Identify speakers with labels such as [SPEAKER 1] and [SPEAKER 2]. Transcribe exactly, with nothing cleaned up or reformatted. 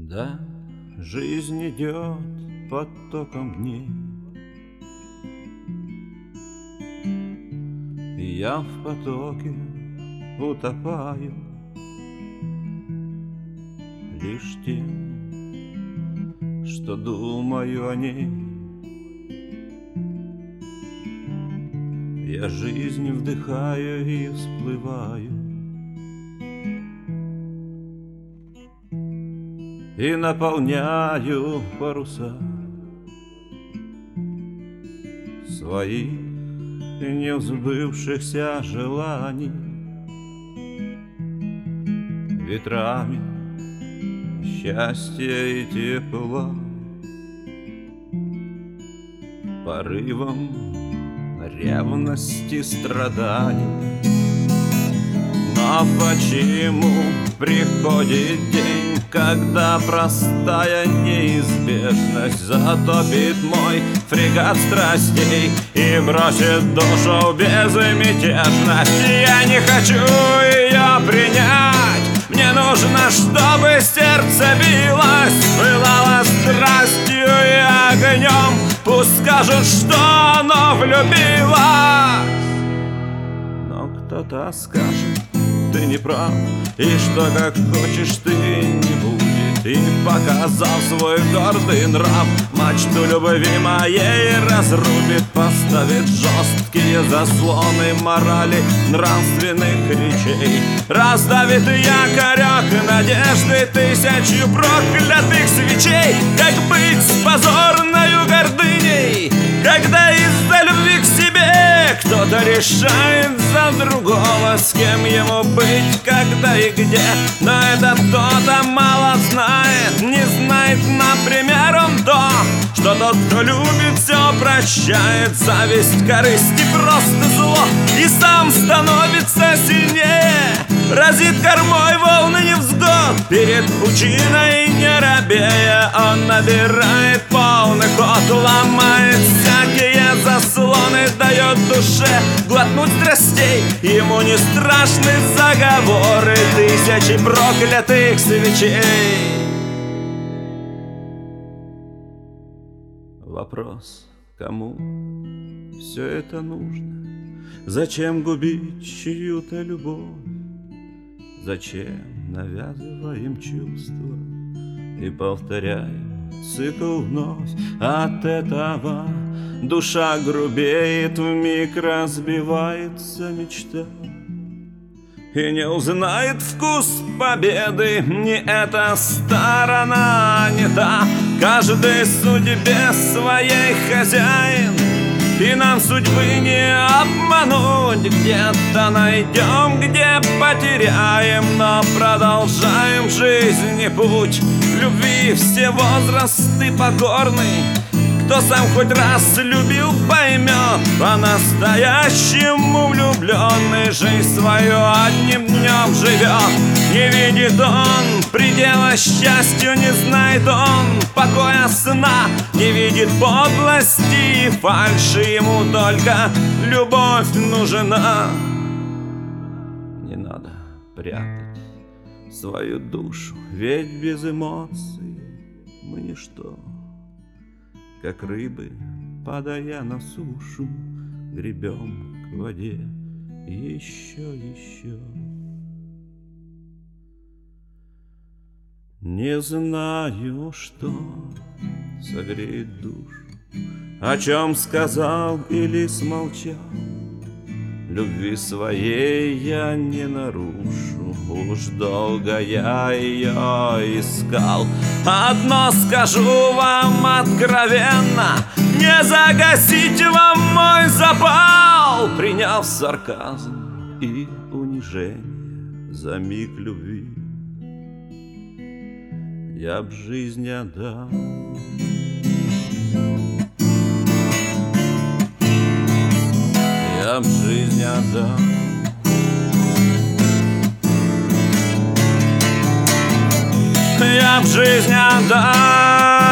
[SPEAKER 1] Да, жизнь идет потоком дней, и я в потоке утопаю лишь тем, что думаю о ней. Я жизнь вдыхаю и всплываю, и наполняю паруса своих невзбывшихся желаний ветрами счастья и тепла, порывом ревности, страданий. Но почему приходит день, когда простая неизбежность затопит мой фрегат страстей и бросит душу в безмятежность? Я не хочу ее принять. Мне нужно, чтобы сердце билось, пылало страстью и огнем. Пусть скажут, что оно влюбилось, но кто-то скажет: ты не прав, и что как хочешь ты не будет. И показав свой гордый нрав, мачту любви моей разрубит, поставит жесткие заслоны морали нравственных речей, раздавит якорек надежды тысячу проклятых свечей. Как быть с позорною гордыней, когда из-за любви к себе кто-то решает за другого, с кем ему быть, когда и где? Но этот кто-то мало знает, не знает, например, он то, что тот, кто любит, все прощает. Зависть, корысть и просто зло, и сам становится сильнее, разит кормой волны невзгод. Перед пучиной не робея, он набирает полный ход, ломает всякие заслоны, дает душе глотнуть страстей. Ему не страшны заговоры тысячи проклятых свечей. Вопрос: кому все это нужно? Зачем губить чью-то любовь? Зачем навязываем чувства и повторяем цикл вновь? От этого душа грубеет, вмиг разбивается мечта, и не узнает вкус победы ни эта сторона, ни та. Каждый судьбе своей хозяин, и нам судьбы не обмануть. Где-то найдем, где потеряем, но продолжаем в жизни путь любви. Все возрасты покорны, кто сам хоть раз любил, поймет. По-настоящему влюбленный жизнь свою одним днем живет. Не видит он предела счастью, не знает он покоя сна, не видит подлости и фальши, ему только любовь нужна. Не надо прятать свою душу, ведь без эмоций мы ничто. Как рыбы, падая на сушу, гребем к воде еще, еще. Не знаю, что согреет душу, о чем сказал или смолчал. Любви своей я не нарушу, уж долго я ее искал. Одно скажу вам откровенно: не загасить вам мой запал. Приняв сарказм и унижение за миг любви, я б жизнь отдал. Я б жизнь отдал. Я б жизнь отдал.